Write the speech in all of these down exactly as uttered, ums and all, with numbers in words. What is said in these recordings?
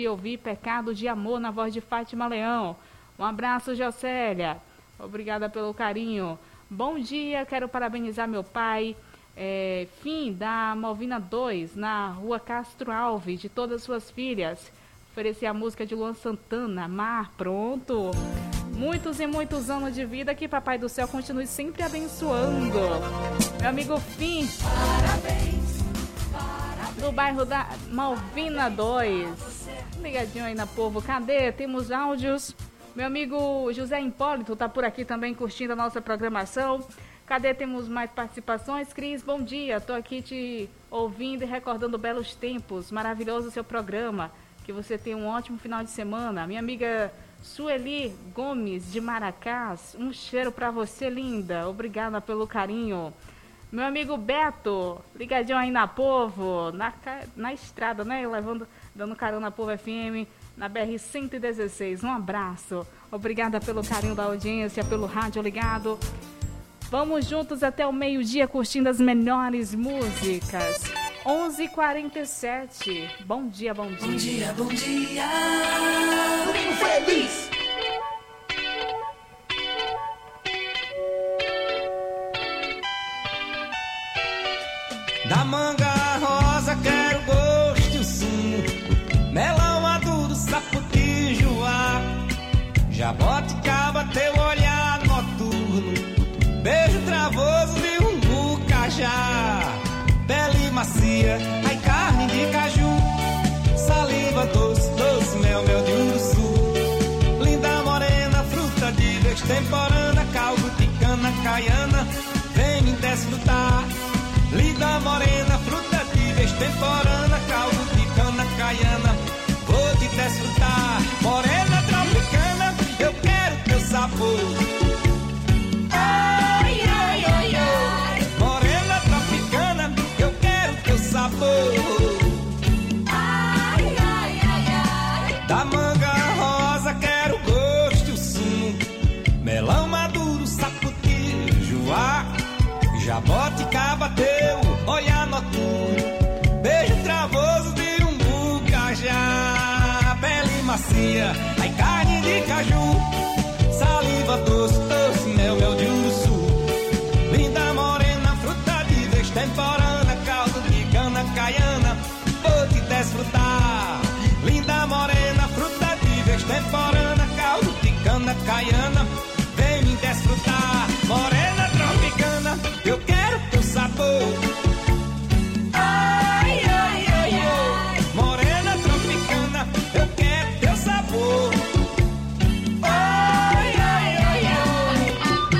E ouvir Pecado de Amor na voz de Fátima Leão. Um abraço, Jocélia. Obrigada pelo carinho. Bom dia, quero parabenizar meu pai. É, fim da Malvina dois, na rua Castro Alves, de todas as suas filhas. Oferecer a música de Luan Santana, Mar, pronto. Muitos e muitos anos de vida, que Papai do Céu continue sempre abençoando. Meu amigo Fim. Parabéns. Do bairro da Malvina dois. Ligadinho aí na povo. Cadê? Temos áudios. Meu amigo José Hipólito tá por aqui também curtindo a nossa programação. Cadê? Temos mais participações. Cris, bom dia. Tô aqui te ouvindo e recordando belos tempos. Maravilhoso o seu programa. Que você tenha um ótimo final de semana. Minha amiga Sueli Gomes de Maracás. Um cheiro pra você, linda. Obrigada pelo carinho. Meu amigo Beto, ligadinho aí na Povo, na, na estrada, né? Levando, dando carona na Povo F M, na B R cento e dezesseis. Um abraço. Obrigada pelo carinho da audiência, pelo rádio ligado. Vamos juntos até o meio-dia curtindo as melhores músicas. onze e quarenta e sete. Bom dia, bom dia. Bom dia, bom dia. Domingo feliz. Da manga rosa quero gosto e o sumo, melão maduro, sapoti, joá, jaboticaba, teu olhar noturno, beijo travoso de um bucajá, pele macia, ai carne de caju, saliva doce, doce mel, mel de uruçu, linda morena, fruta de destemporânea, caldo de cana caiana, vem me desfrutar. Linda morena, fruta de destemporânea, caldo de cana caiana, vou te desfrutar. Morena tropicana, eu quero teu sabor. Ai, ai, ai, ai. Morena tropicana, eu quero teu sabor. Ai, ai, ai, ai. Da manga rosa quero gosto, sumo, melão maduro, sapoti, joá, jaboticaba, teu olhar noturno, beijo travoso de um bucajá, pele macia, ai carne de caju, saliva doce, doce mel, mel de uruçu, linda morena, fruta de destemporânea, caldo de cana caiana, vou te desfrutar. Linda morena, fruta de destemporânea, caldo de cana caiana, vem me desfrutar. Morena tropicana, eu quero teu sabor. Ai, ai, ai, ai. Morena tropicana, eu quero teu sabor. Ai, ai, ai, ai.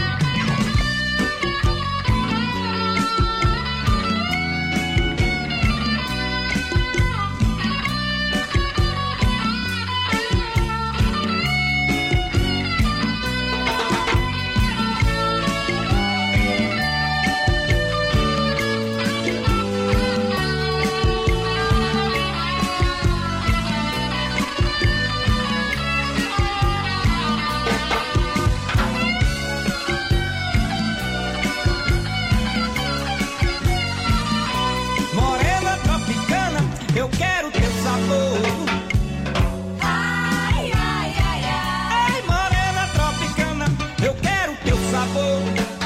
Eu quero teu sabor. Ai, ai, ai, ai. Ai, morena tropicana, eu quero teu sabor.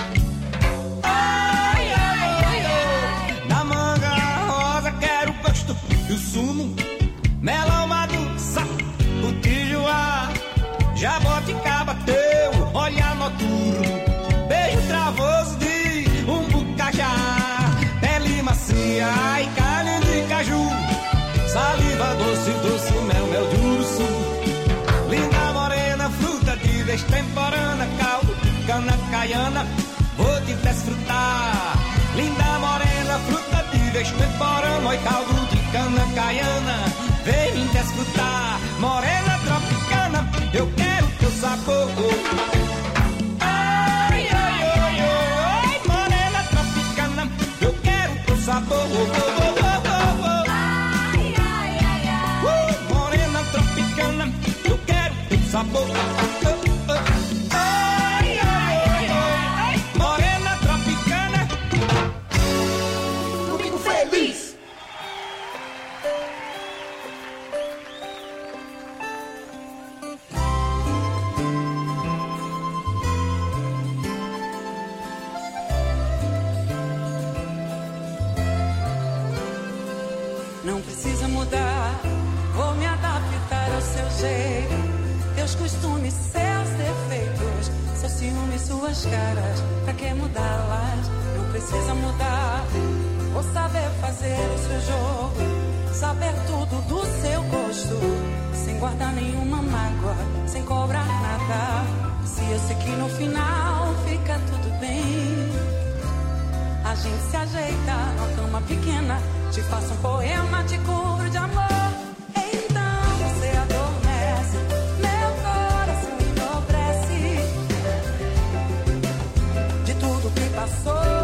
Ai, ai, ai, ai. Da manga rosa quero o gosto e o sumo, melão maduro, sapoti, joá, jaboticaba, teu olhar noturno, beijo travoso de um bucajá, pele macia, ai carne de caju, saliva doce, doce mel, mel de uruçu, linda morena, fruta de destemporânea, caldo de cana caiana, vou te desfrutar. Linda morena, fruta de destemporânea, oi caldo de cana caiana, vem me desfrutar. Morena tropicana, eu quero teu sabor. Ai, ai, ai, ai, morena tropicana, eu quero teu sabor. Eu quero teu sabor. Ai, ai, ai, ai, morena tropicana. Domingo feliz. jeito, teus costumes, seus defeitos, seus ciúmes, suas caras. Pra que mudá-las? Não precisa mudar. Ou saber fazer o seu jogo, saber tudo do seu gosto, sem guardar nenhuma mágoa, sem cobrar nada. Se eu sei que no final fica tudo bem, a gente se ajeita numa cama pequena, te faço um poema, te cubro de amor. Então você adormece, meu coração enobrece de tudo que passou.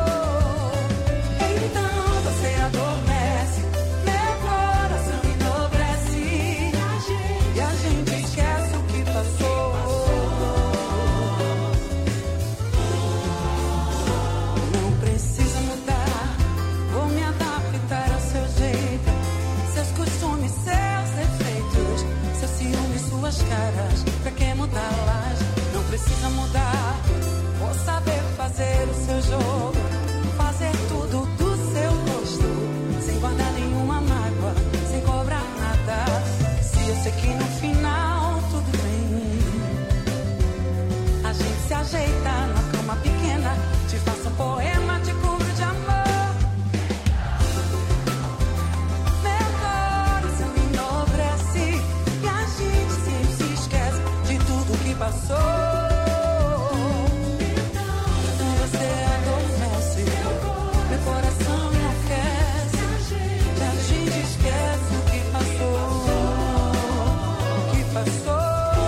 Caras, pra que mudá-las? Não precisa mudar. Vou saber fazer o seu jogo, fazer tudo do seu gosto, sem guardar nenhuma mágoa, sem cobrar nada. Se eu sei que no final tudo bem, a gente se ajeita na cama pequena, te faço um poema, te cubro de amor. Passou, então você adormece, meu coração enlouquece, e a gente esquece o que passou, o que passou.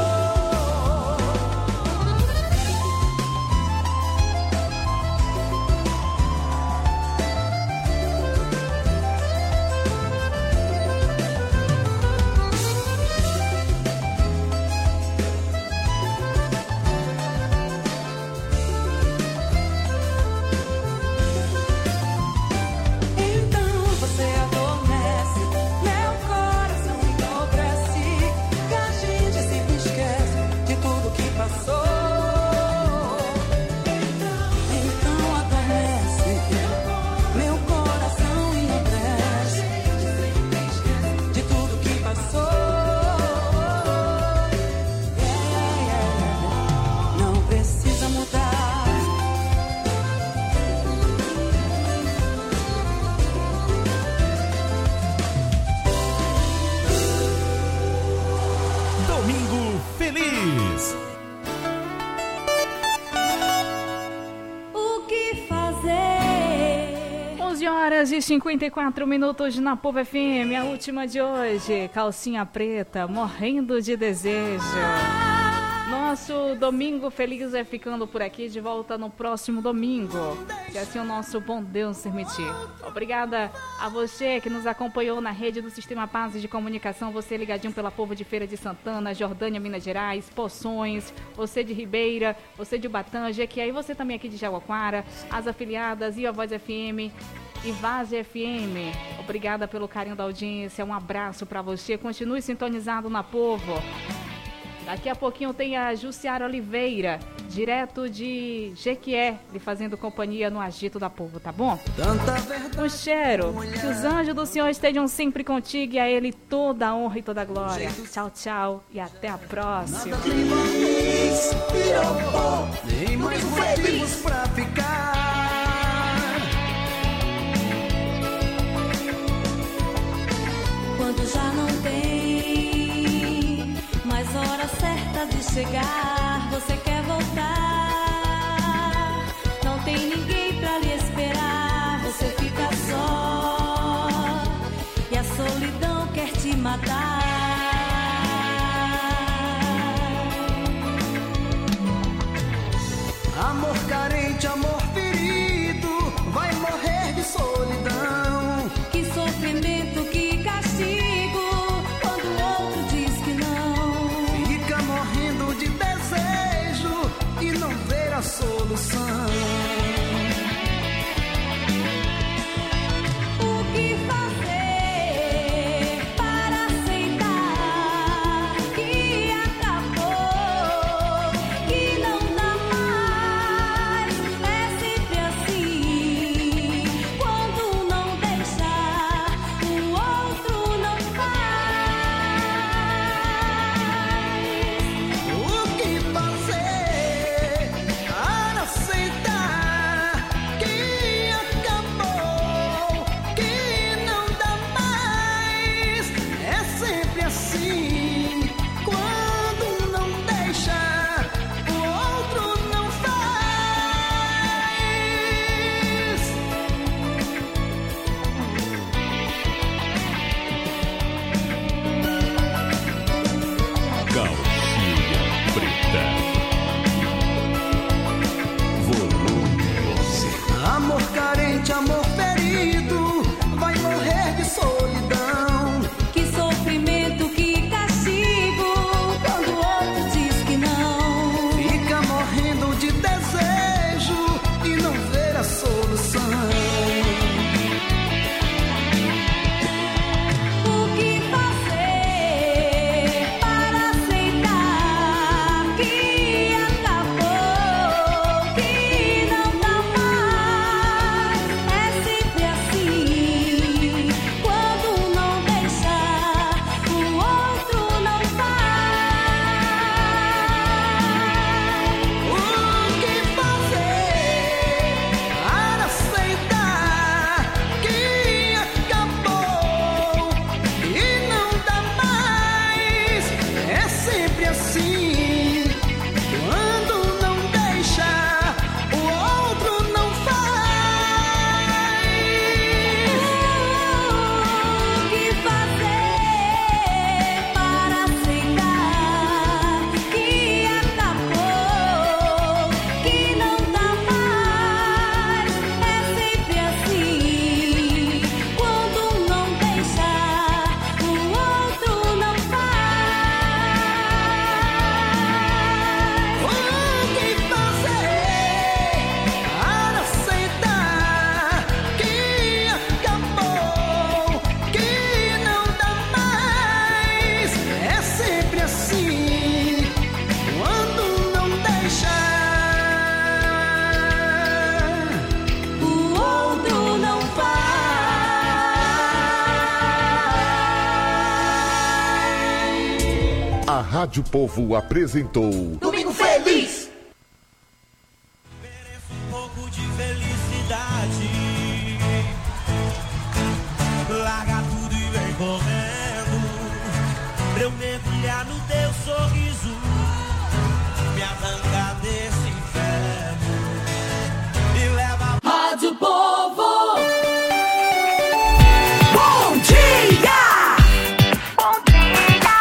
E cinquenta e quatro minutos na Povo F M, a última de hoje. Calcinha preta, morrendo de desejo. Nosso Domingo Feliz é ficando por aqui, de volta no próximo domingo, se assim o nosso bom Deus permitir. Obrigada a você que nos acompanhou na rede do Sistema Paz de Comunicação, você ligadinho pela Povo de Feira de Santana, Jordânia, Minas Gerais, Poções, você de Ribeira, você de Ubatã, Jequié, e você também aqui de Jaguaquara, as afiliadas e a Voz F M e Vaz F M. Obrigada pelo carinho da audiência, um abraço para você, continue sintonizado na Povo. Daqui a pouquinho tem a Jussiara Oliveira, direto de Jequié, lhe fazendo companhia no Agito da Povo, tá bom? Um cheiro, que os anjos do Senhor estejam sempre contigo e a Ele toda a honra e toda a glória. Tchau, tchau e até a próxima. Nem mais velhos pra ficar. Quando já não tem mais hora certa de chegar, você quer voltar, não tem ninguém pra lhe esperar, você fica só e a solidão quer te matar. Amor carente, amor ferido, vai morrer de solidão. Que sofrimento, que castigo, quando o outro diz que não. Fica morrendo de desejo assim, quando não deixa, o outro não faz. Calcinha preta. Volume onze. Amor carente, amor ferido, vai morrer de solidão. Que sofrimento, que castigo, quando o outro diz que não. Fica morrendo de desejo e não vê a solução. O que fazer para aceitar que acabou, que não dá mais? É sempre assim, quando não deixar, o outro não faz. O que fazer para aceitar que acabou e não dá mais? É sempre assim, quando não deixa, o outro não faz. O que fazer para aceitar que acabou, que não dá mais? É sempre assim, quando não deixar, o outro não faz. O que fazer para aceitar que acabou, que não dá mais? É sempre assim, quando não deixa, O outro não faz. A Rádio Povo apresentou Domingo Feliz. Mereço um pouco de felicidade. Larga tudo e vem correndo pra eu mergulhar no teu sorriso, me arrancar desse inferno e leva. Rádio Povo. Bom dia. Bom dia.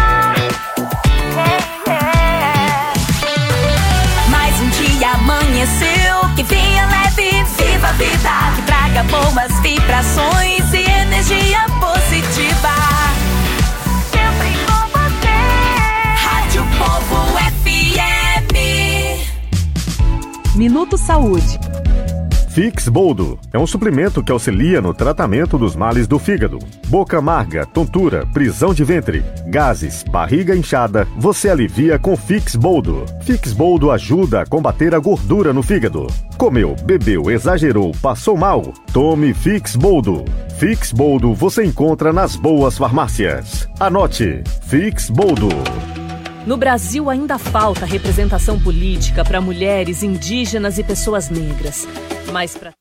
Mais um dia amanheceu, que venha leve, viva a vida, que traga boas vibrações e energia positiva. Sempre com você. Rádio Povo F M. Minuto Saúde. Fix Boldo é um suplemento que auxilia no tratamento dos males do fígado. Boca amarga, tontura, prisão de ventre, gases, barriga inchada, você alivia com Fix Boldo. Fix Boldo ajuda a combater a gordura no fígado. Comeu, bebeu, exagerou, passou mal? Tome Fix Boldo. Fix Boldo você encontra nas boas farmácias. Anote, Fix Boldo. No Brasil ainda falta representação política para mulheres, indígenas e pessoas negras. Mas para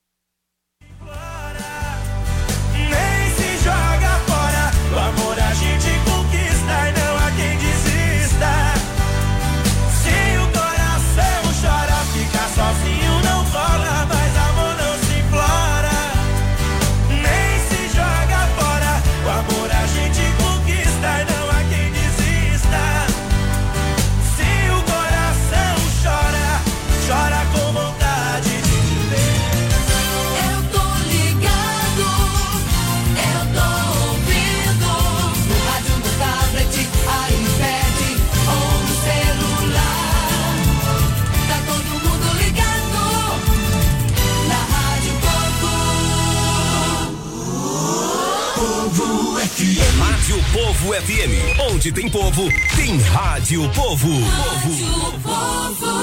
Nem se joga fora, o amor a gente conquista e não há quem desista. Se o coração chora, ficar sozinho não rola, mas amor não se implora. Nem se joga fora, o amor a gente conquista e não há quem desista. Se o coração chora, chora com vontade de viver. Eu tô ligado, eu tô ouvindo no rádio, no tablet, iPad ou no celular. Tá todo mundo ligado na Rádio Povo. Povo F M. Rádio Povo F M. Onde tem povo, tem Rádio Povo. Rádio Povo.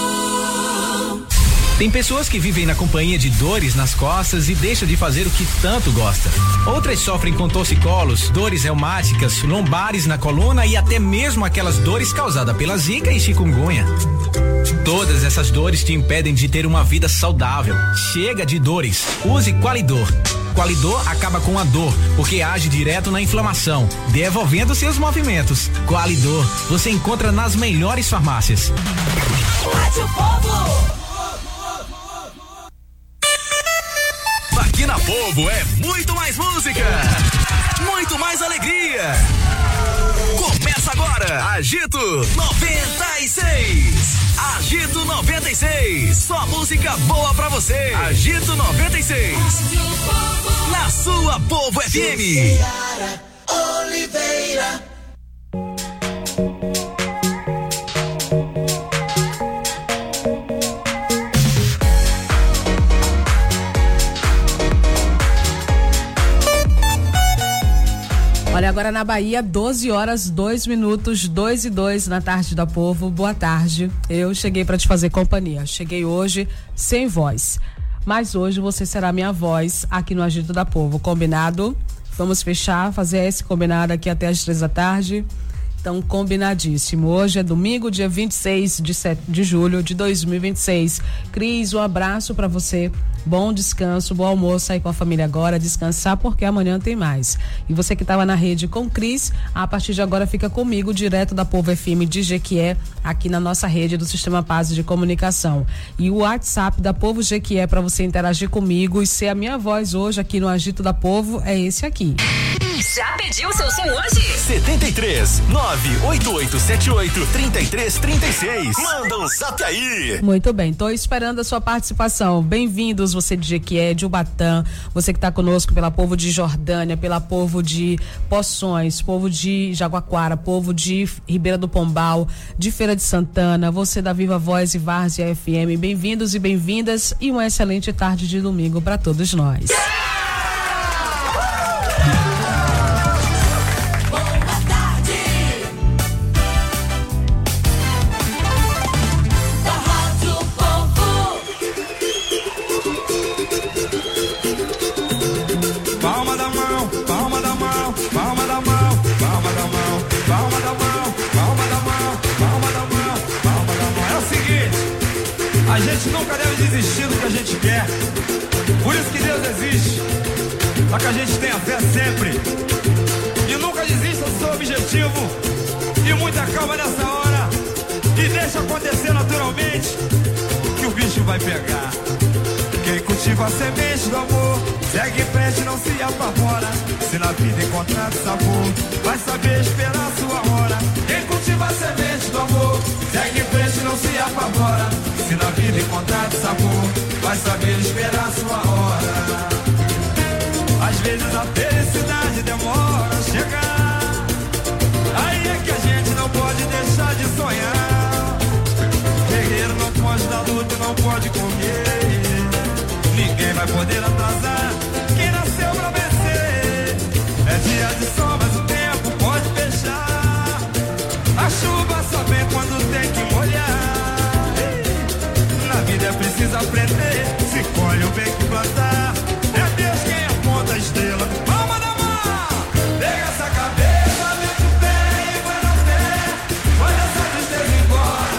Tem pessoas que vivem na companhia de dores nas costas e deixam de fazer o que tanto gosta. Outras sofrem com torcicolos, dores reumáticas, lombares na coluna e até mesmo aquelas dores causadas pela zika e chikungunya. Todas essas dores te impedem de ter uma vida saudável. Chega de dores. Use Qualidor. Qualidor acaba com a dor, porque age direto na inflamação, devolvendo seus movimentos. Qualidor, você encontra nas melhores farmácias. Rádio Povo. Aqui na Povo é muito mais música, muito mais alegria. Começa agora, Agito noventa e seis. Agito noventa e seis. Só música boa pra você. Agito noventa e seis. Na sua Povo F M. Oliveira. Olha, agora na Bahia, doze horas, dois minutos, dois e dois na tarde da Povo. Boa tarde. Eu cheguei para te fazer companhia. Cheguei hoje sem voz, mas hoje você será minha voz aqui no Agito da Povo. Combinado? Vamos fechar, fazer esse combinado aqui até as três da tarde. Então, combinadíssimo. Hoje é domingo, dia vinte e seis de julho de dois mil e vinte e seis. Cris, um abraço para você. Bom descanso, bom almoço aí com a família agora, descansar porque amanhã tem mais. E você que estava na rede com Cris, a partir de agora fica comigo, direto da Povo F M de Jequié, aqui na nossa rede do Sistema Paz de Comunicação. E o WhatsApp da Povo Jequié para você interagir comigo e ser a minha voz hoje aqui no Agito da Povo é esse aqui. Já pediu seu som hoje? setenta e três, nove oito oito sete oito, três três três seis. Manda um zap aí. Muito bem, tô esperando a sua participação. Bem-vindos, você de Jequié, de Ubatã, você que tá conosco pela Povo de Jordânia, pela Povo de Poções, Povo de Jaguaquara, Povo de Ribeira do Pombal, de Feira de Santana, você da Viva Voz e Várzea F M. Bem-vindos e bem-vindas e uma excelente tarde de domingo para todos nós. A gente nunca deve desistir do que a gente quer. Por isso que Deus existe, para que a gente tenha fé sempre. E nunca desista do seu objetivo. E muita calma nessa hora. E deixa acontecer naturalmente, que o bicho vai pegar. Quem cultiva a semente do amor, segue em frente, não se apavora. Se na vida encontrar sabor, vai saber esperar a sua hora. Quem cultiva a semente do amor, segue em frente, não se apavora. Se na vida encontrar sabor, vai saber esperar a sua hora. Às vezes a felicidade demora a chegar. Aí é que a gente não pode deixar de sonhar. Guerreiro não pode dar luta, não pode correr. Ninguém vai poder atrasar quem nasceu pra vencer. É dia de sol, mas o tempo pode fechar. A chuva só vem quando tem que molhar. Na vida é preciso aprender. Se colhe o bem que plantar. É Deus quem aponta a estrela. Palma da mão. Pega essa cabeça, mete o pé e vai na fé. Manda essa tristeza embora.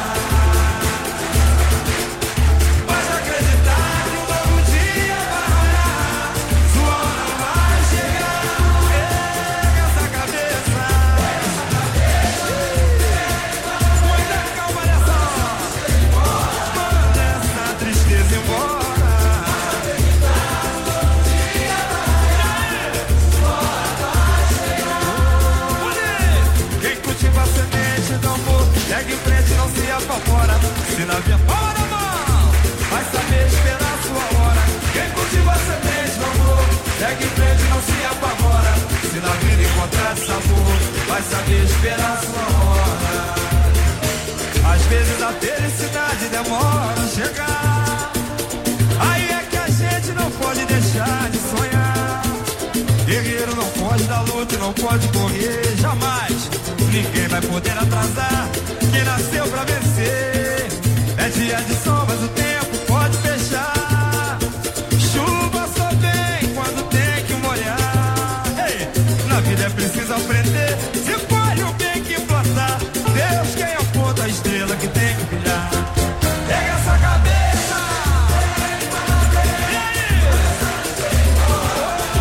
Basta acreditar que um novo dia vai raiar. Sua hora vai chegar. Pega essa cabeça. Pega essa cabeça. Muita calma nessa hora. Manda essa tristeza embora. Quem cultiva a semente do amor, segue em frente, não se apavora. Se na via palma da mão, vai saber esperar a sua hora. Quem cultiva a semente do amor, segue em frente, não se apavora. Se na vida encontrar sabor, vai saber esperar a sua hora. Às vezes a felicidade demora a chegar. Aí é que a gente não pode deixar de sonhar. Guerreiro não pode dar luta, não pode correr, jamais. Ninguém vai poder atrasar quem nasceu pra vencer. É dia de sol, mas o tempo pode fechar. Chuva só vem quando tem que molhar. Ei, na vida é preciso aprender. Se colhe o bem que plantar. Deus quem aponta a estrela que tem que brilhar. Pega essa cabeça. E aí?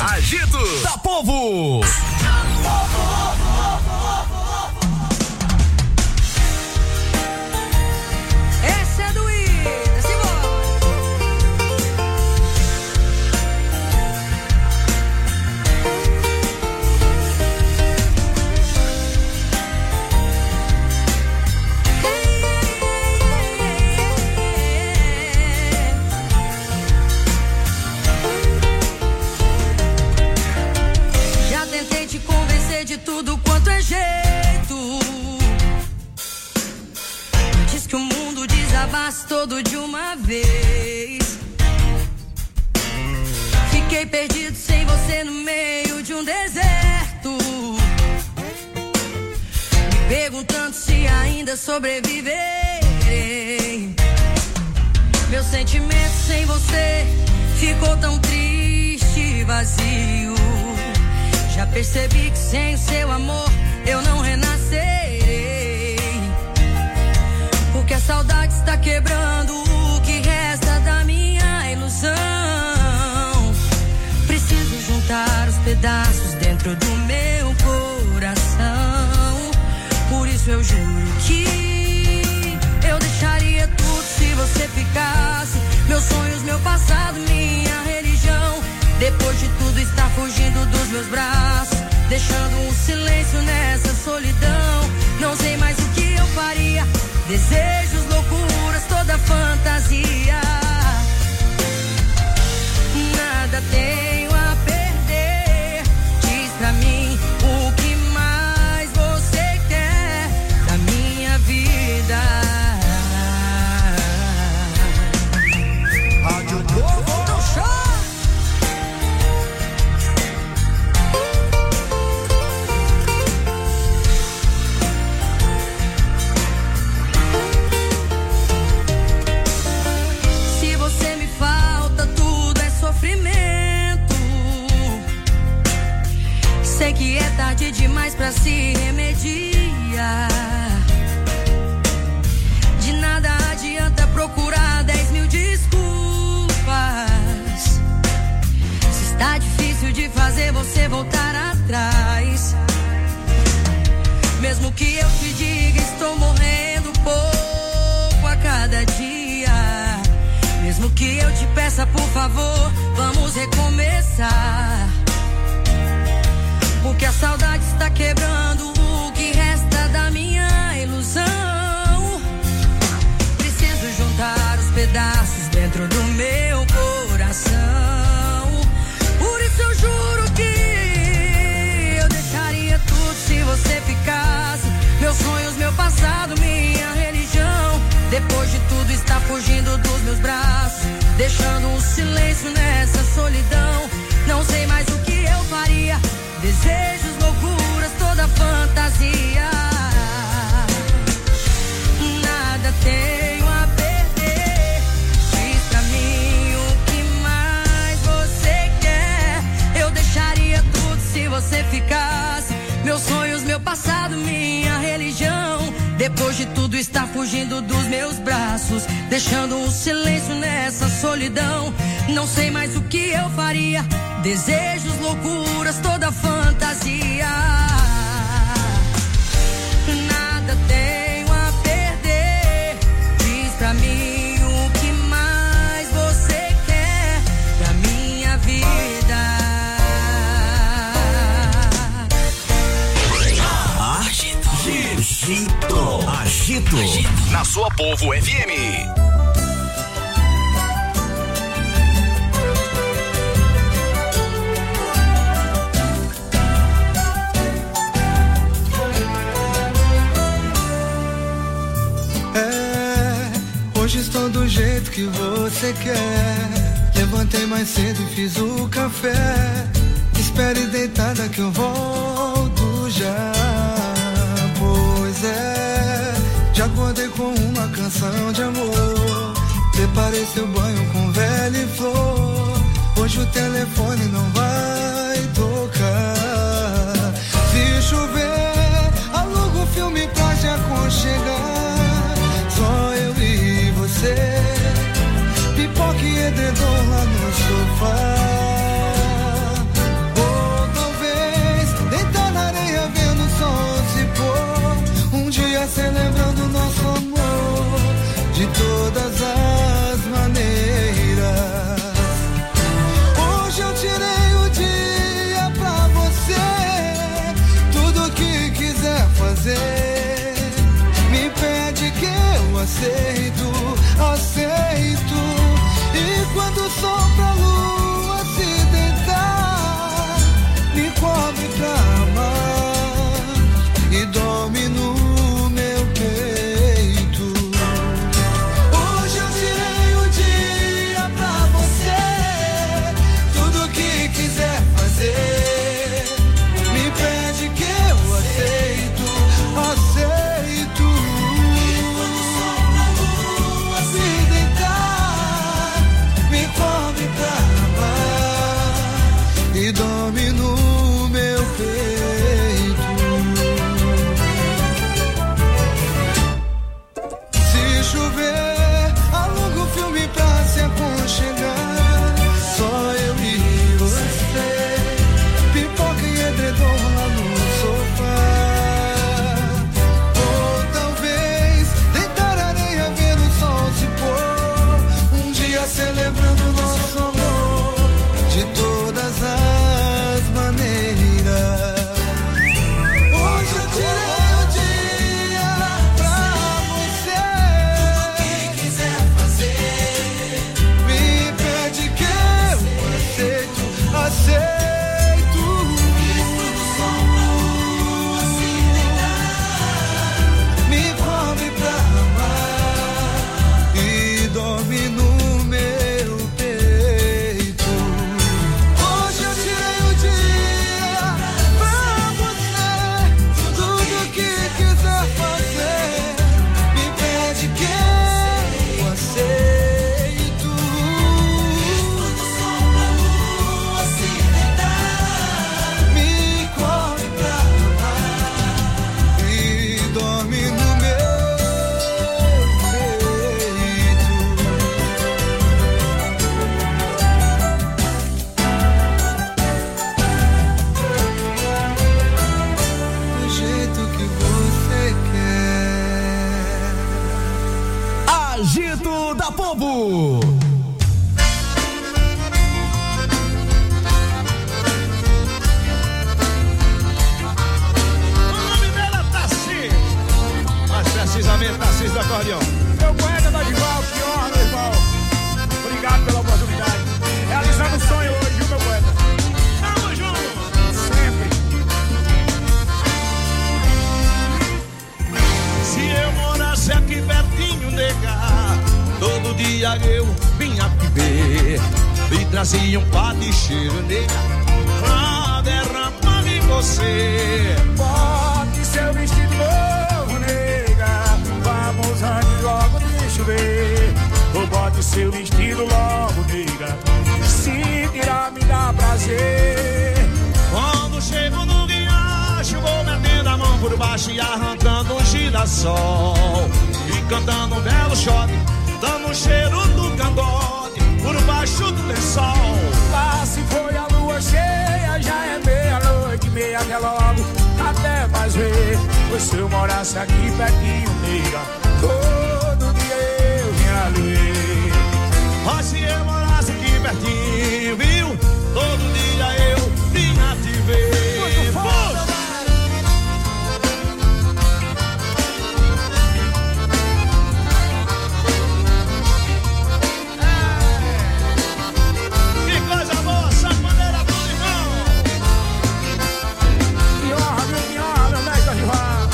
Agito da Povo. Essa é do Ida, simbora. Já tentei te convencer de tudo quanto é jeito. Diz que o mundo desabasse todo de uma vez. Fiquei perdido sem você no meio de um deserto, me perguntando se ainda sobreviverei. Meu sentimento sem você ficou tão triste e vazio. Já percebi que sem o seu amor eu não renascerei, porque a saudade está quebrando o que resta da minha ilusão. Preciso juntar os pedaços dentro do meu coração. Por isso eu juro que eu deixaria tudo se você ficasse. Meus sonhos, meu passado, minha religião. Depois de tudo está fugindo dos meus braços, deixando um silêncio nessa solidão. Não sei mais o que eu faria. Desejos, loucuras, toda fantasia. Nada tenho a perder. Diz pra mim o que mais você quer da minha vida. Rádio Povo no show. Sei que é tarde demais pra se remediar. De nada adianta procurar dez mil desculpas, se está difícil de fazer você voltar atrás. Mesmo que eu te diga, estou morrendo pouco a cada dia. Mesmo que eu te peça, por favor, vamos recomeçar. Porque a saudade está quebrando o que resta da minha ilusão. Preciso juntar os pedaços dentro do meu coração. Por isso eu juro que eu deixaria tudo se você ficasse. Meus sonhos, meu passado, minha religião. Depois de tudo está fugindo dos meus braços, deixando um silêncio nessa solidão. Não sei mais o que eu faria. Desejos, loucuras, toda fantasia. Nada tenho a perder. Diz pra mim o que mais você quer. Eu deixaria tudo se você ficasse. Meus sonhos, meu passado, minha religião. Depois de tudo está fugindo dos meus braços, deixando um silêncio nessa solidão. Não sei mais o que eu faria. Desejos, loucuras, toda fantasia. Nada tenho a perder. Diz pra mim o que mais você quer da minha vida. Agito. Agito. Agito. Na sua Povo F M. Hoje estou do jeito que você quer. Levantei mais cedo e fiz o café. Espere deitada que eu volto já. Pois é, já acordei com uma canção de amor. Preparei seu banho com velha e flor. Hoje o telefone não vai tocar. Se chover, aluga o filme pra te aconchegar. Só eu e você, pipoca e edredom lá no sofá. aceito, aceito. E quando sopra a lua se deitar, me cobre pra amar e dorme no meu peito. Hoje eu tirei o dia pra você, tudo que quiser fazer, me pede que eu aceito, aceito. E quando sopra a lua se deitar, me cobre pra amar e dorme no meu peito. Se chover, aluga um filme pra se aconchegar, só eu e você, pipoca e edredom lá no sofá. Ou talvez deitar areia vendo o sol se pôr, um dia celebrando nosso amor de todas as maneiras. Hoje eu tirei o dia pra você, tudo que quiser fazer, me pede que eu aceito, aceito. E quando sopra a lua se deitar, me cobre pra amar e dorme no meu peito. Hoje eu tirei o dia pra você, tudo que quiser fazer, me pede que eu aceito. E quando sopra a lua se deitar, me cobre pra amar e dorme no meu peito. Do jeito que você quer. Agito da Povo. O nome dela tá assim, mais precisamente Tarcísio do Acordeão. Meu poeta da Dival, que honra, meu irmão. Obrigado pela oportunidade. Realizando o sonho hoje, viu, meu poeta? Tamo junto, sempre. Se eu morasse aqui pertinho, nega, todo dia eu vinha te ver e trazia um pá de cheiro, nega, pra derramar em você. Bote seu vestido novo, nega, vamos antes logo de chover. Ou bote seu vestido logo, nega, se tirar me dá prazer. Quando chego no riacho, vou metendo a mão por baixo e arrancando um girassol e cantando um belo shot, dando um cheiro do cangote por baixo do lençol. Lá se foi a lua cheia, já é meia-noite, meia até logo, até mais ver. Pois se eu morasse aqui pertinho, nega, todo dia eu vinha ver. Mas se eu morasse aqui pertinho, viu, todo dia eu vinha te ver. Muito forte! Que coisa boa, essa maneira do irmão. Que honra, viu, que honra, meu mestre Agivar.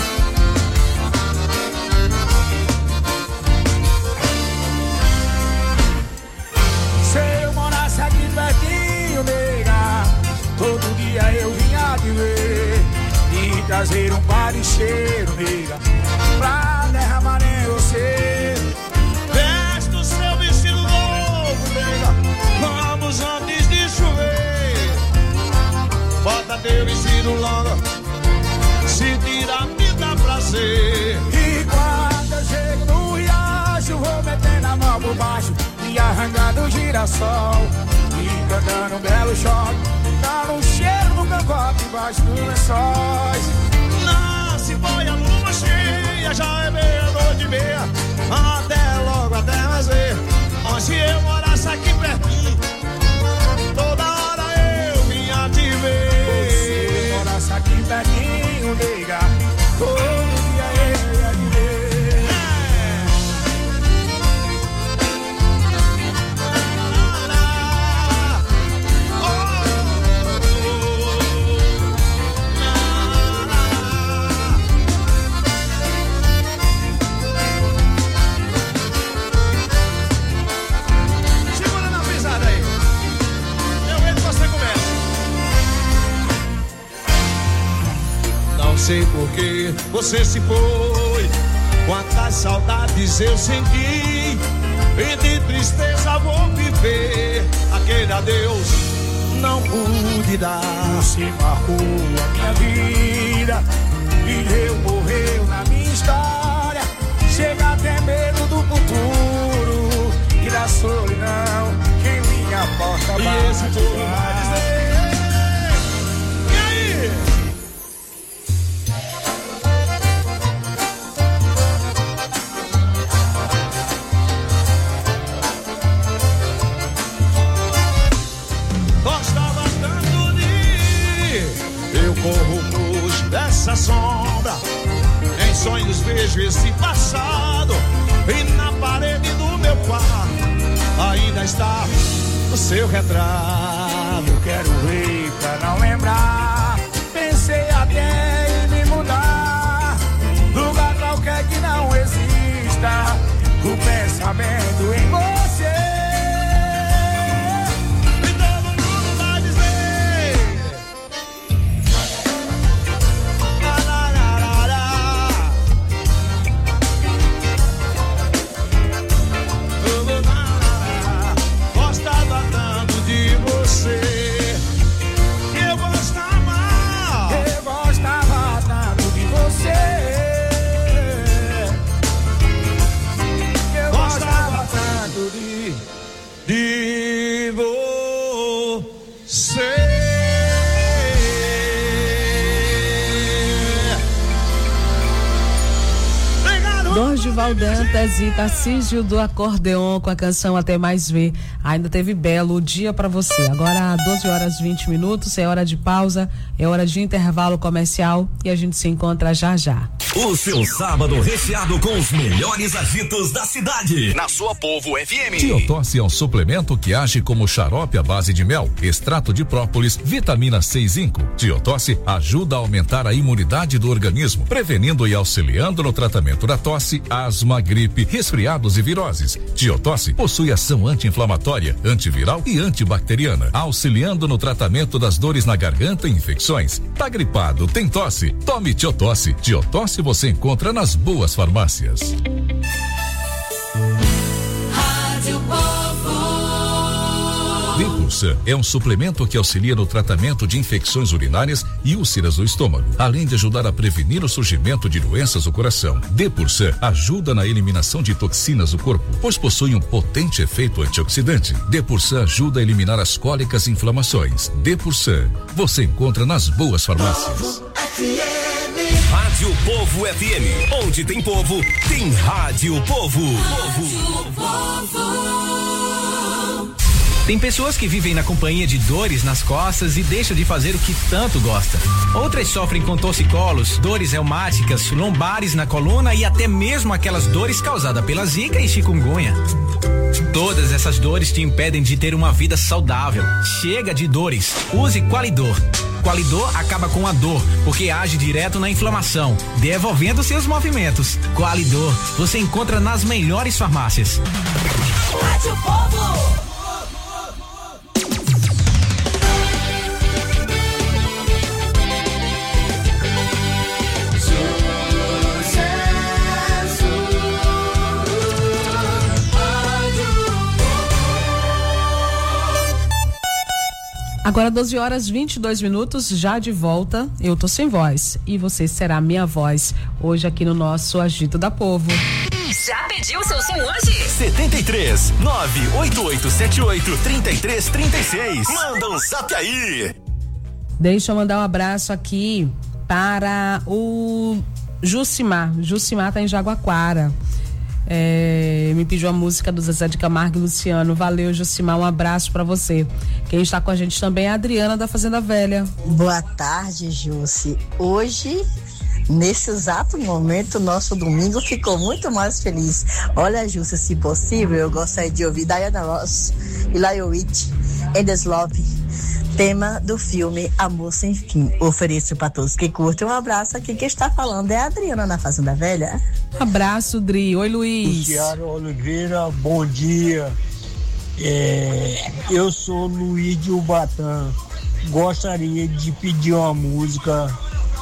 Se eu morasse aqui pertinho, nega, todo dia eu vinha te ver e trazer um par de cheiro, nega, pra derramar em você. Veste o seu vestido novo, nega, vamos antes de chover. Bota teu vestido longo, se tira me dá prazer. E quando eu chego no riacho, vou metendo a mão por baixo e arrancando o girassol e cantando um belo shot, dando um cheiro no cangote embaixo dos lençóis. Nasce foi a lua cheia, já é meia-noite e meia, até logo, até mais ver. Mas se eu morasse aqui pertinho, toda hora eu vinha te ver. Se eu morasse aqui pertinho, nega, todo dia eu ia te ver. sei por que você se foi. Quantas saudades eu senti, e de tristeza vou viver. Aquele adeus não pude dar. Você marcou a minha vida, viveu, morreu na minha história. Chega até medo do futuro e da solidão que em minha porta bate. E esse povo vai dizer. E aí? Gostava tanto de eu corro cruz dessa sombra. Em sonhos vejo esse passado, e na parede do meu quarto ainda está o seu retrato. Eu quero ver pra não lembrar. Pensei até em me mudar, lugar qualquer que não exista o pensamento em você. Dorival Dantas e Tarcísio do Acordeon com a canção Até Mais Ver. Ainda teve belo dia pra você. Agora doze horas e vinte minutos, é hora de pausa, é hora de intervalo comercial e a gente se encontra já já. O seu sábado recheado com os melhores agitos da cidade. Na sua Povo F M. Tiotosse é um suplemento que age como xarope à base de mel, extrato de própolis, vitamina C e zinco. Tiotosse ajuda a aumentar a imunidade do organismo, prevenindo e auxiliando no tratamento da tosse, asma, gripe, resfriados e viroses. Tiotosse possui ação anti-inflamatória, antiviral e antibacteriana, auxiliando no tratamento das dores na garganta e infecções. Tá gripado, tem tosse? Tome Tiotosse. Tiotosse você encontra nas boas farmácias. Rádio Povo. Depursan é um suplemento que auxilia no tratamento de infecções urinárias e úlceras do estômago, além de ajudar a prevenir o surgimento de doenças do coração. Depursan ajuda na eliminação de toxinas do corpo, pois possui um potente efeito antioxidante. Depursan ajuda a eliminar as cólicas e inflamações. Depursan você encontra nas boas farmácias. Rádio Povo F M, onde tem povo, tem Rádio Povo. Rádio Povo. Tem pessoas que vivem na companhia de dores nas costas e deixam de fazer o que tanto gosta. Outras sofrem com torcicolos, dores reumáticas, lombares na coluna e até mesmo aquelas dores causadas pela zika e chikungunya. Todas essas dores te impedem de ter uma vida saudável. Chega de dores. Use Qualidor. Qualidor acaba com a dor, porque age direto na inflamação, devolvendo seus movimentos. Qualidor, você encontra nas melhores farmácias. Rádio Povo. Agora doze horas e vinte e dois minutos, já de volta. Eu tô sem voz e você será minha voz hoje aqui no nosso Agito da Povo. Já pediu seu som hoje? setenta e três, nove oito oito sete oito, trinta e três, trinta e seis. Manda um zap aí. Deixa eu mandar um abraço aqui para o Jucimar. Jucimar tá em Jaguaquara. É, me pediu a música do Zezé de Camargo e Luciano. Valeu, Jucimar, um abraço pra você. Quem está com a gente também é a Adriana da Fazenda Velha. Boa tarde, Jussi. Hoje, nesse exato momento, nosso domingo ficou muito mais feliz. Olha, Jussi, se possível, eu gostaria de ouvir Diana Ross e Lionel Richie, Endless Love, tema do filme Amor Sem Fim. Ofereço para todos que curtem. Um abraço. Aqui quem está falando é a Adriana na Fazenda Velha. Abraço, Dri. Oi, Luiz. Luciano Oliveira, bom dia. É, eu sou Luiz de Ubatã. Gostaria de pedir uma música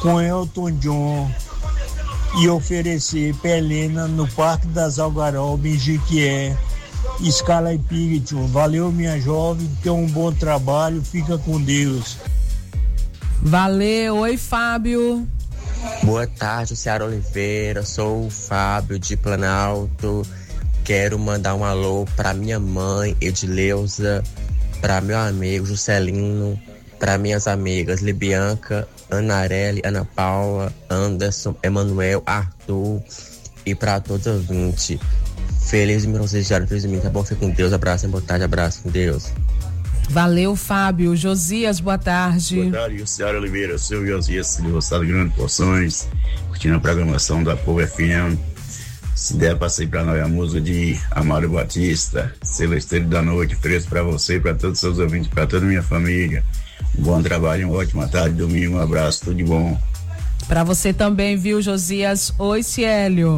com Elton John e oferecer pra Helena no Parque das Algarobas, em Jequié, Scala e Pigton. Valeu, minha jovem, tenha um bom trabalho, fica com Deus. Valeu, oi Fábio. Boa tarde, Ciara Oliveira, sou o Fábio de Planalto. Quero mandar um alô pra minha mãe, Edileuza, pra meu amigo Juscelino, pra minhas amigas Libianca, Anarelli, Ana Paula, Anderson, Emanuel, Arthur e pra todos os ouvintes. Feliz mil novecentos e feliz domingo, tá bom? Fique com Deus, abraço, boa tarde, abraço, com Deus. Valeu, Fábio. Josias, boa tarde. Boa tarde, Ciara Oliveira, sou Josias, de Roçado Grande Porções, curtindo a programação da Povo F M. Se der, passei pra nós a música de Amaro Batista, Celesteiro da Noite, preço pra você, pra todos os seus ouvintes, pra toda a minha família. Um bom trabalho, uma ótima tarde, domingo, um abraço, tudo de bom. Pra você também, viu, Josias? Oi, Ciélio.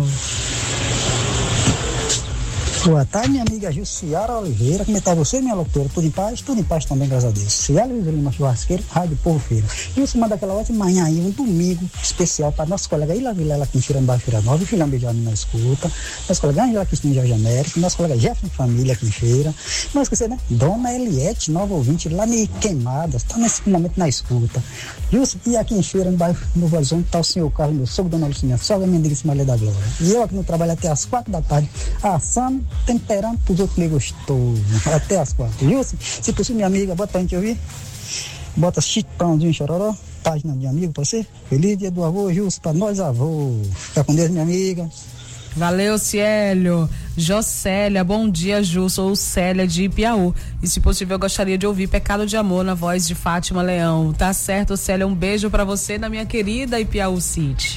Boa tarde, minha amiga Gil Ciara Oliveira. Como está você, minha locutora? Tudo em paz? Tudo em paz também, graças a Deus. Ciara Oliveira, uma churrasqueira, Rádio Povo Feira. E você manda aquela ótima manhã aí, um domingo especial para nossa colega Ila Vilela aqui em Feira Baixo Feira Nova, Filhão Beijano na escuta, nossa colega Angela Cristina Jorge América, nossa colega Jefferson Família aqui em Feira. Não esquecer, né? Dona Eliette, nova ouvinte, lá em Queimadas, está nesse momento na escuta. Justo, e aqui em Feira, no bairro Novo Horizonte, está o senhor Carlos, meu sogro, Dona Lucinha, sogra minha amiga Ismael da Glória. E eu aqui no trabalho até às quatro da tarde, assando, temperando pros outros meio gostoso, até as quatro, viu? Se, se possível, minha amiga, bota pra gente ouvir, bota Chitãozinho Chororó, página de amigo pra você, feliz dia do avô, Justo, pra nós avô, fica com Deus, minha amiga. Valeu, Ciélio. Jocélia, bom dia, Ju, sou Célia de Ipiaú, e se possível eu gostaria de ouvir Pecado de Amor na voz de Fátima Leão. Tá certo, Célia, um beijo pra você na minha querida Ipiaú City.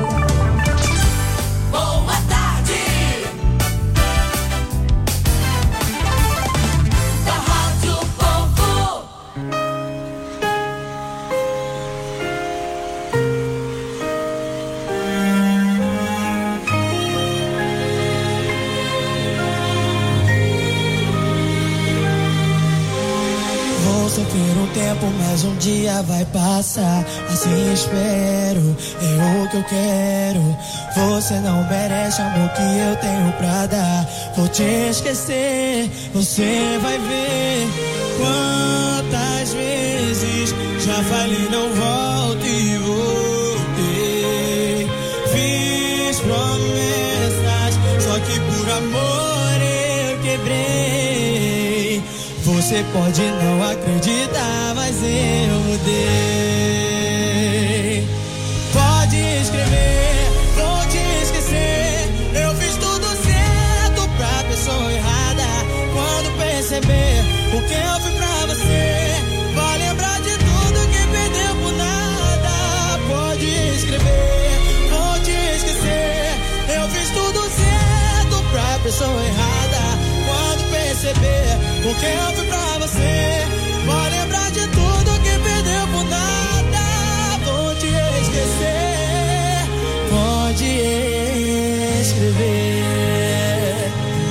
Boa tarde. Da Rádio Povo. Vou sofrer um tempo, mas um dia vai passar. Assim espero, é o que eu quero. Você não merece o amor que eu tenho pra dar. Vou te esquecer, você vai ver quantas vezes já falei não volto e voltei. Fiz promessas, só que por amor eu quebrei. Você pode não acreditar, mas eu mudei. Pode escrever, vou te esquecer. Eu fiz tudo certo pra pessoa errada. Quando perceber o que eu fiz pra você, vai lembrar de tudo que perdeu por nada. Pode escrever, vou te esquecer. Eu fiz tudo certo pra pessoa errada. Quando perceber o que eu fiz pra você, vai lembrar de tudo que perdeu por nada. Vou te esquecer, pode escrever.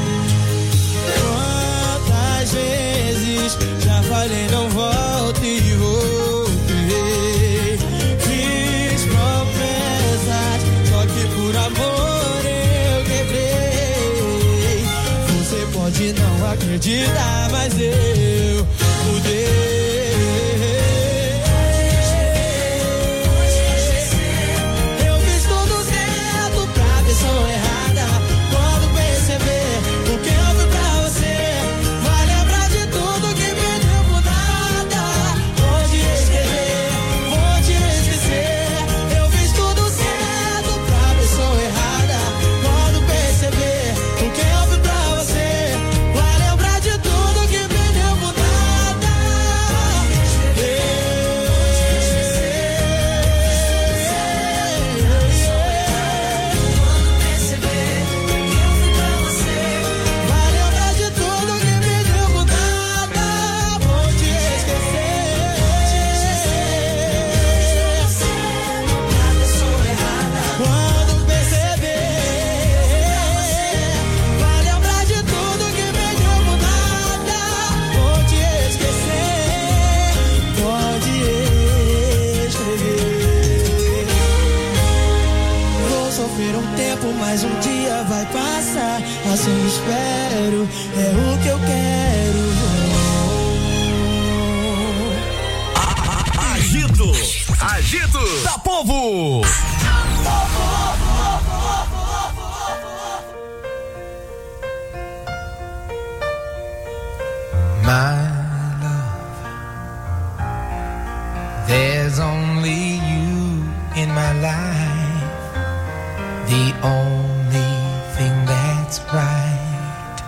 Quantas vezes já falei não volto e voltei. Fiz promessas, só que por amor eu quebrei. Você pode não acreditar, mas eu mudei. Eu fiz tudo certo pra pessoa errada. Quando perceber o que eu fiz pra você, vai lembrar de tudo que perdeu por nada. Pode escrever, vou te esquecer. Eu fiz tudo certo pra pessoa errada. Quando perceber o que eu fiz pra você, vai lembrar de tudo Mas um dia vai passar, assim espero, é o que eu quero. Agito, agito da Povo. My love, there's only you in my life, the only thing that's right.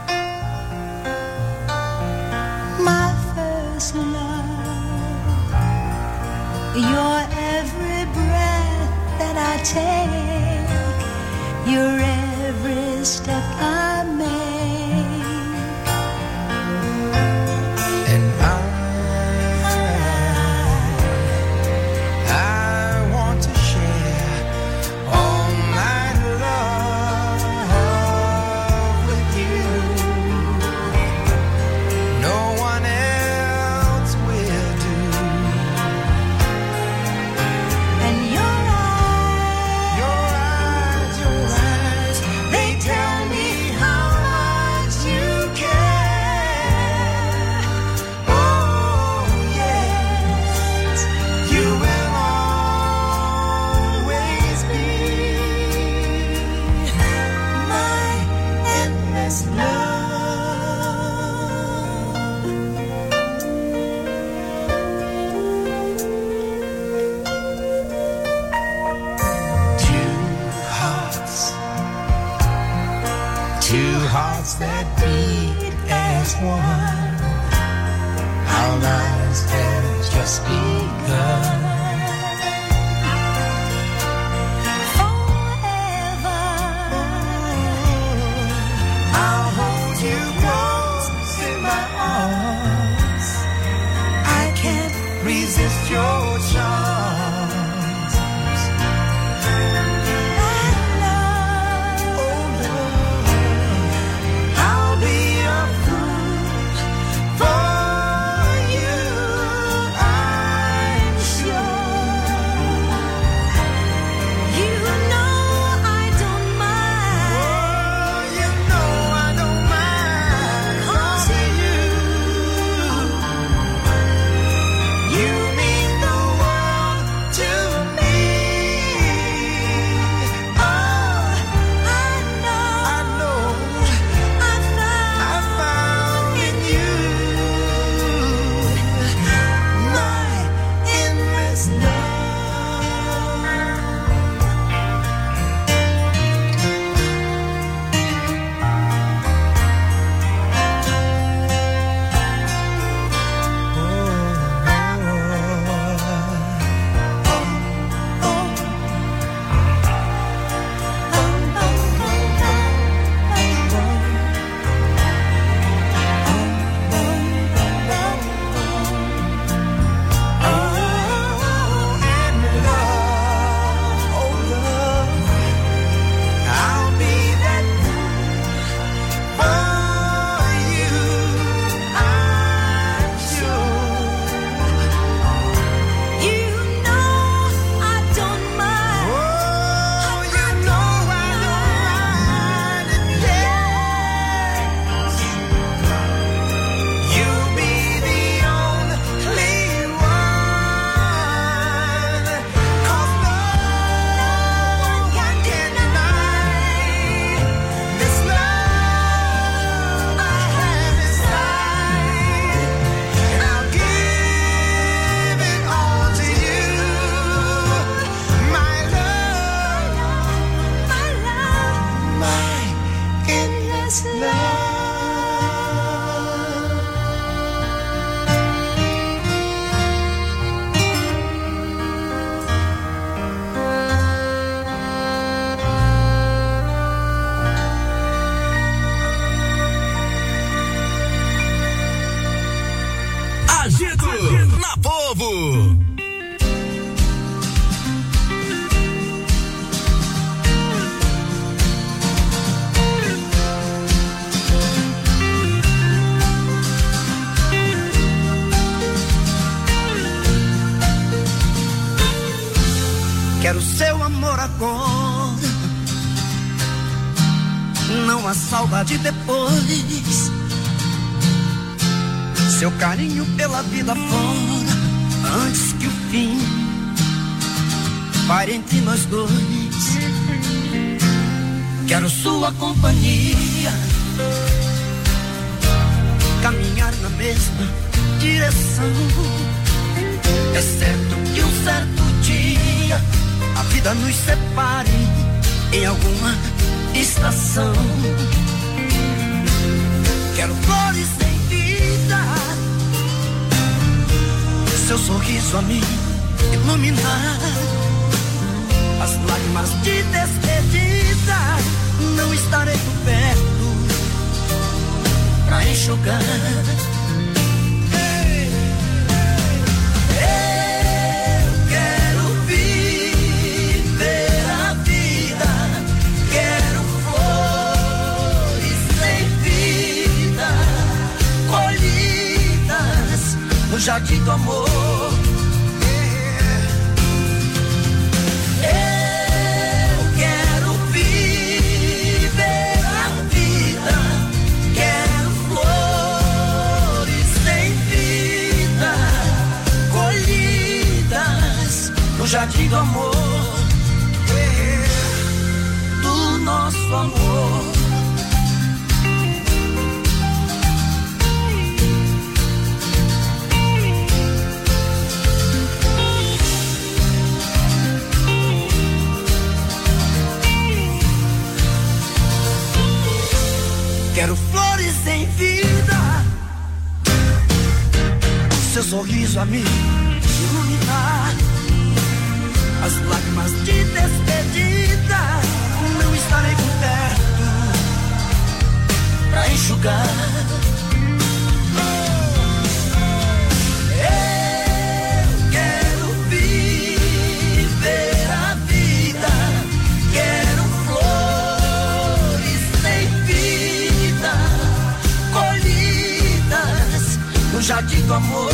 My first love, your every breath that I take, your every step I make. That beat as one. Our lives have just begun. Forever, I'll hold you close in my arms. I can't resist your charms. na Povo. Quero seu amor agora, não há saudade depois. Seu carinho pela vida fora, antes que o fim pare entre nós dois. Quero sua companhia, caminhar na mesma direção. É certo que um certo dia a vida nos separe em alguma estação. Quero flores sem vida, seu sorriso a me iluminar. As lágrimas de despedida não estarei por perto pra enxugar. Eu quero viver a vida, quero flores sem vida, colhidas no jardim do amor. Jardim do amor, do nosso amor. Quero flores em vida, seu sorriso a me iluminar. As lágrimas de despedida não estarei por perto pra enxugar. Eu quero viver a vida, quero flores sem vida, colhidas no jardim do amor.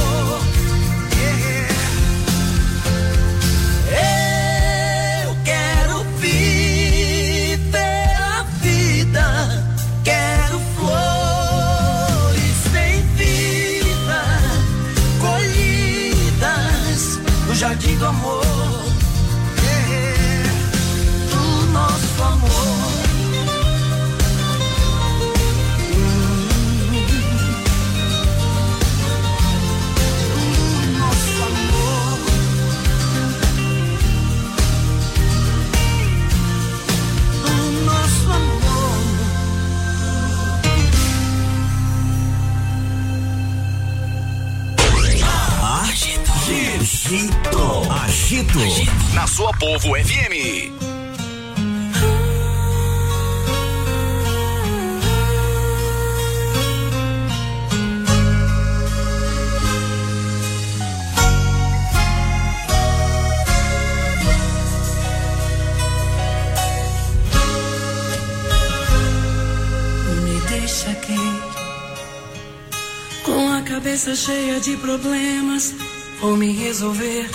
Quero flores sem vida, colhidas no jardim do amor, do nosso amor. Agito. Agito. Agito. Na sua Povo F M. Me deixa aqui com a cabeça cheia de problemas. Vou me resolver.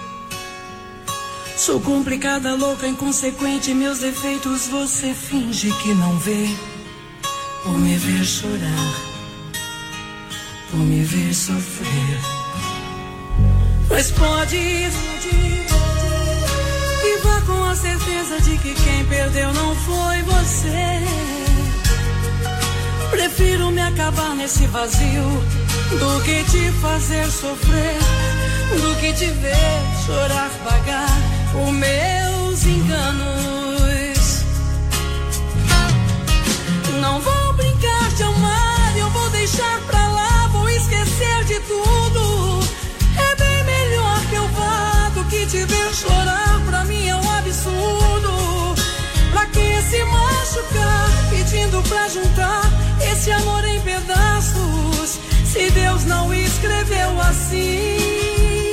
Sou complicada, louca, inconsequente. Meus defeitos você finge que não vê. Por me ver chorar, por me ver sofrer. Mas pode ir e vá com a certeza de que quem perdeu não foi você. Prefiro me acabar nesse vazio do que te fazer sofrer, do que te ver chorar, pagar os meus enganos. Não vou brincar de amar, eu vou deixar pra lá, vou esquecer de tudo. É bem melhor que eu vá do que te ver chorar, pra mim é um absurdo. Pra que se machucar, pedindo pra juntar esse amor em pedaços, se Deus não escreveu assim?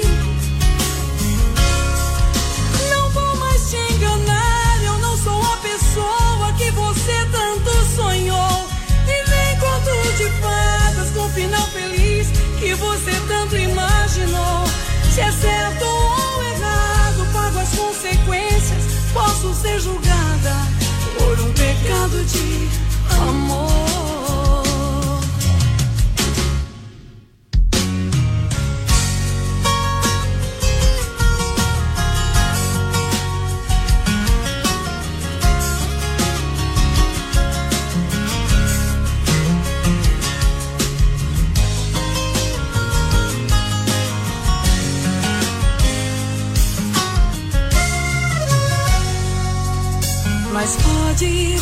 Não vou mais te enganar, eu não sou a pessoa que você tanto sonhou. E nem conto de fadas com final feliz que você tanto imaginou. Se é certo ou errado, pago as consequências. Posso ser julgada por um pecado de Mas pode ir,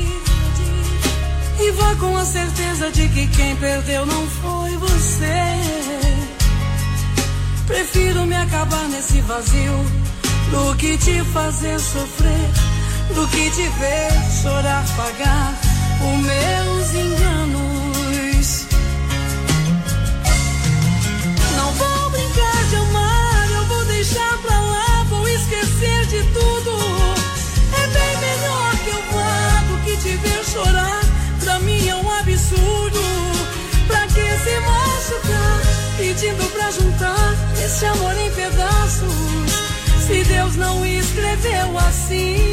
e vá com a certeza de que quem perdeu não foi você. Prefiro me acabar nesse vazio do que te fazer sofrer, do que te ver chorar, pagar os meus enganos. Não vou brincar de amar, eu vou deixar pra lá, vou esquecer de tudo. É bem melhor que eu vá do que te ver chorar, pra mim é um absurdo. Pra que se machucar, pedindo pra juntar esse amor em pedaços, se Deus não escreveu assim?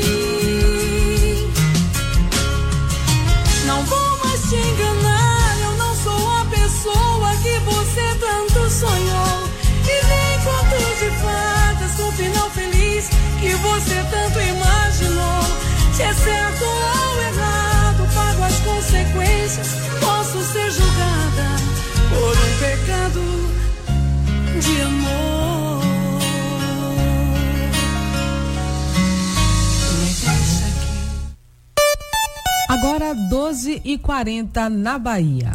Não vou mais te enganar, eu não sou a pessoa que você tanto sonhou, e nem contos de fadas com final feliz que você tanto imaginou. Se é certo ou errado, pago as consequências, posso ser julgada por um pecado de amor. Agora doze e quarenta na Bahia.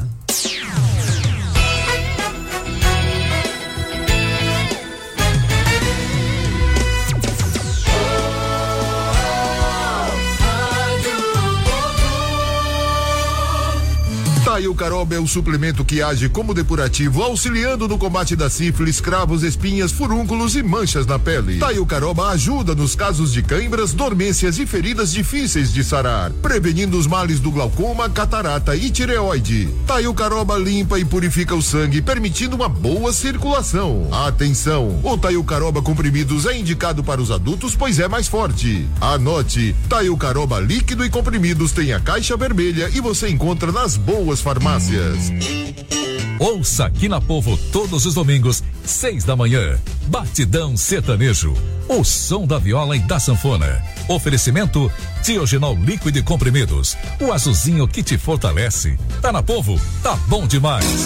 Taio Caroba é o suplemento que age como depurativo, auxiliando no combate da sífilis, cravos, espinhas, furúnculos e manchas na pele. Taio Caroba ajuda nos casos de cãibras, dormências e feridas difíceis de sarar, prevenindo os males do glaucoma, catarata e tireoide. Taio Caroba limpa e purifica o sangue, permitindo uma boa circulação. Atenção, o Taio Caroba comprimidos é indicado para os adultos, pois é mais forte. Anote, Taio Caroba líquido e comprimidos tem a caixa vermelha e você encontra nas boas farmácias. Ouça aqui na Povo todos os domingos, seis da manhã. Batidão Sertanejo. O som da viola e da sanfona. Oferecimento Diogenol líquido e comprimidos. O azulzinho que te fortalece. Tá na Povo? Tá bom demais.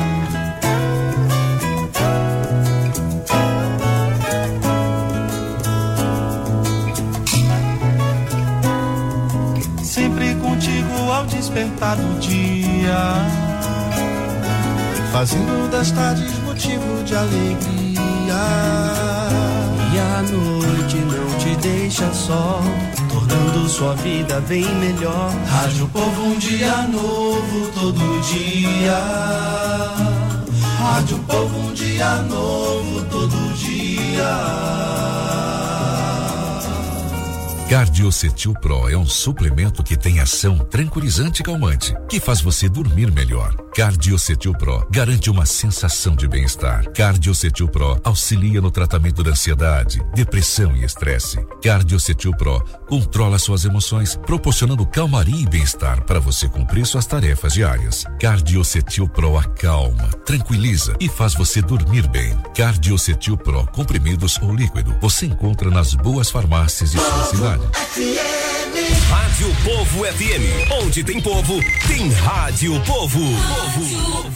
Sempre contigo ao despertar do dia, fazendo das tardes motivo de alegria. E a noite não te deixa só, tornando sua vida bem melhor. Rádio Povo, um dia novo todo dia. Rádio Povo, um dia novo todo dia. Cardiocetil Pro é um suplemento que tem ação tranquilizante e calmante, que faz você dormir melhor. Cardiocetil Pro garante uma sensação de bem-estar. Cardiocetil Pro auxilia no tratamento da ansiedade, depressão e estresse. Cardiocetil Pro controla suas emoções, proporcionando calmaria e bem-estar para você cumprir suas tarefas diárias. Cardiocetil Pro acalma, tranquiliza e faz você dormir bem. Cardiocetil Pro comprimidos ou líquido, você encontra nas boas farmácias de sua cidade. Rádio Povo F M, onde tem povo, tem Rádio Povo. Rádio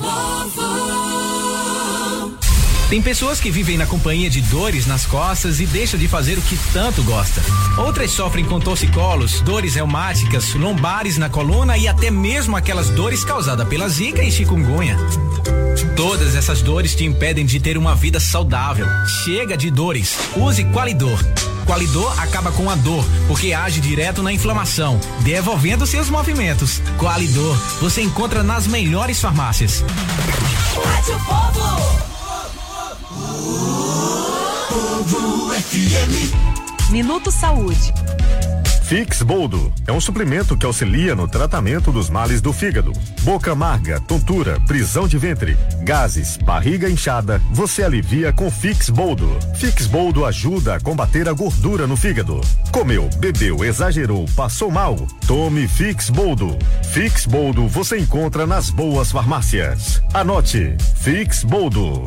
Povo. Tem pessoas que vivem na companhia de dores nas costas e deixam de fazer o que tanto gosta. Outras sofrem com torcicolos, dores reumáticas, lombares na coluna e até mesmo aquelas dores causadas pela zika e chikungunya. Todas essas dores te impedem de ter uma vida saudável. Chega de dores. Use Qualidor. Qualidor acaba com a dor, porque age direto na inflamação, devolvendo seus movimentos. Qualidor, você encontra nas melhores farmácias. Rádio Povo. Povo F M. Minuto Saúde. Fix Boldo é um suplemento que auxilia no tratamento dos males do fígado. Boca amarga, tontura, prisão de ventre, gases, barriga inchada, você alivia com Fix Boldo. Fix Boldo ajuda a combater a gordura no fígado. Comeu, bebeu, exagerou, passou mal? Tome Fix Boldo. Fix Boldo você encontra nas boas farmácias. Anote, Fix Boldo.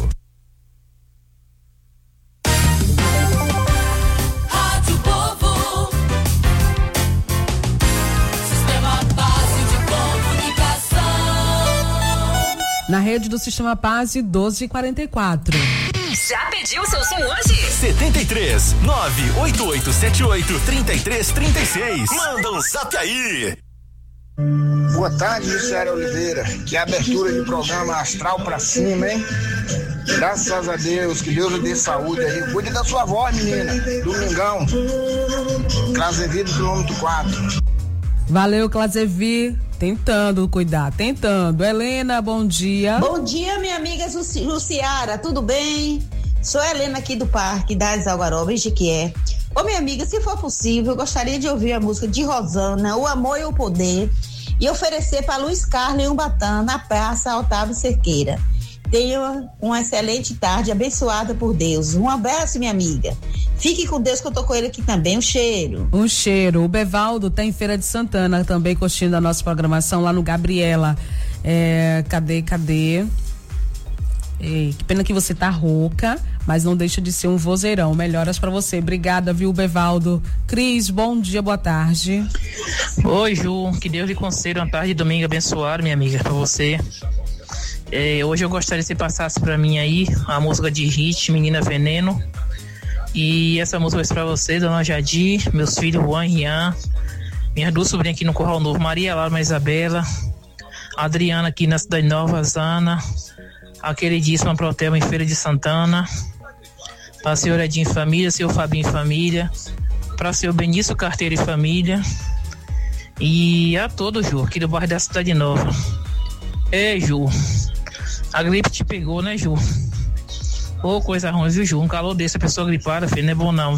Na rede do Sistema Paz, doze e quarenta e quatro. Já pediu o seu som hoje? setenta e três, nove oito oito sete oito, três três três seis. Manda um zap aí. Boa tarde, Jussiara Oliveira. Que abertura de programa astral pra cima, hein? Graças a Deus, que Deus lhe dê saúde aí. Cuide da sua voz, menina. Domingão. Clazevi do quilômetro quatro. Valeu, Clazevi. Tentando cuidar, tentando. Helena, bom dia. Bom dia, minha amiga Jussiara, tudo bem? Sou a Helena aqui do Parque das Algarobas de Jequié. Ô, minha amiga, se for possível, eu gostaria de ouvir a música de Rosana, O Amor e o Poder, e oferecer para Luiz Carlos em Ubatã, na Praça Otávio Cerqueira. Tenha uma excelente tarde, abençoada por Deus. Um abraço, minha amiga. Fique com Deus, que eu tô com ele aqui também. Um cheiro. Um cheiro. O Bevaldo tá em Feira de Santana também curtindo a nossa programação lá no Gabriela. É, cadê, cadê? Ei, que pena que você tá rouca, mas não deixa de ser um vozeirão. Melhoras pra você. Obrigada, viu, Bevaldo? Cris, bom dia, boa tarde. Oi, Ju. Que Deus lhe conceda uma tarde de domingo abençoado, minha amiga, pra você. É, hoje eu gostaria que você passasse pra mim aí a música de Hit, Menina Veneno. E essa música vai ser pra você, dona Jadir, meus filhos Juan e Rian, minhas duas sobrinhas aqui no Corral Novo, Maria Laura e Isabela, a Adriana aqui na Cidade Nova, Zana, a queridíssima Protelma em Feira de Santana, pra senhor Edinho em família, senhor Fabinho em família, pra senhor Benício Carteiro e família, e a todos, Ju, aqui do bairro da Cidade Nova. É, Ju, a gripe te pegou, né, Ju? Ô, coisa ruim, viu, Ju? Um calor desse, a pessoa gripada, filho, não é bom não.